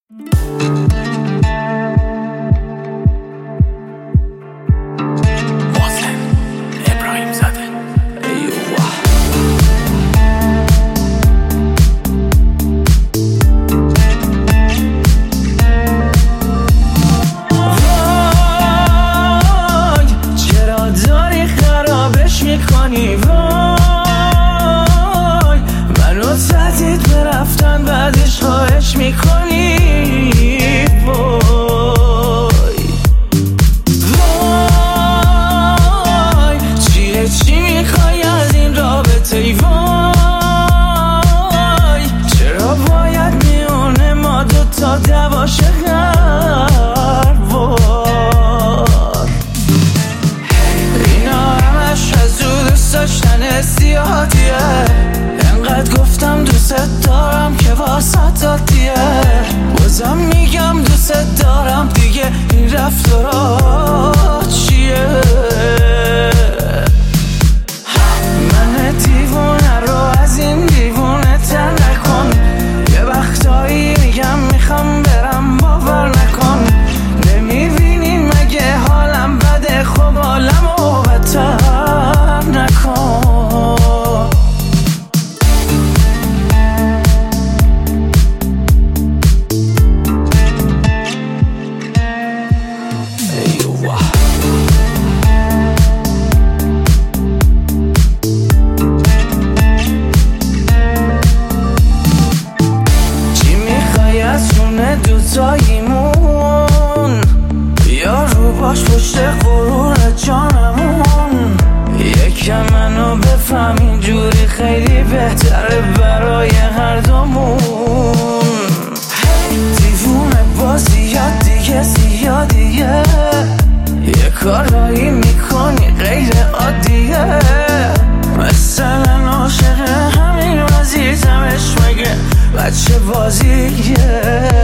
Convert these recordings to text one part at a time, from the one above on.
بعدش خواهش میکنی وای چیه چی میخوای از این رابطه ای وای چرا باید میونه ما دوتا دواشه هر وار اینا همش از او دوست داشتن زیادیه انقدر گفتم دوست دارم که واسط دادیه بازم میگم دوست دارم دیگه این رفتارا چیه من دیوونه رو از این دیوونه تر نکن یه وقتایی میگم میخوام برم باور نکن نمیبینی مگه حالم بده خب حالمو بدتر نکن دوتاییمون یا رو باش پشت غرور جانمون یکم منو بفهم اینجوری خیلی بهتره برای هر دومون دیوونه بازیات دیگه زیادیه یه کارایی میکنی غیر عادیه مثلا عاشق همین وزیزمش مگه بچه بازیه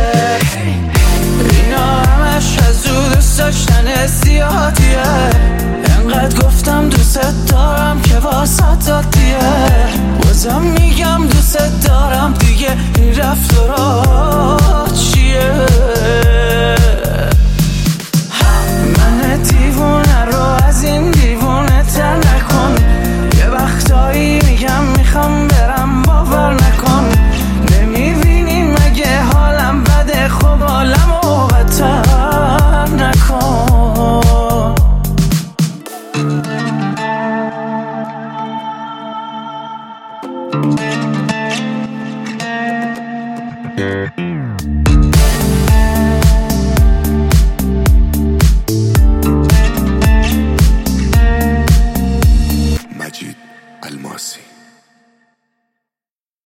اینا همش از او دوست داشتن زیادیه انقدر گفتم دوست دارم که واسط دادیه بازم میگم دوست دارم دیگه این رفتارا چیه من دیوونه رو از این دیوونه تر نکن یه وقتایی میگم میخوام برم باور نکن نمیبینی مگه حالم بده خب حالمو بدتر نکن مجید الماسی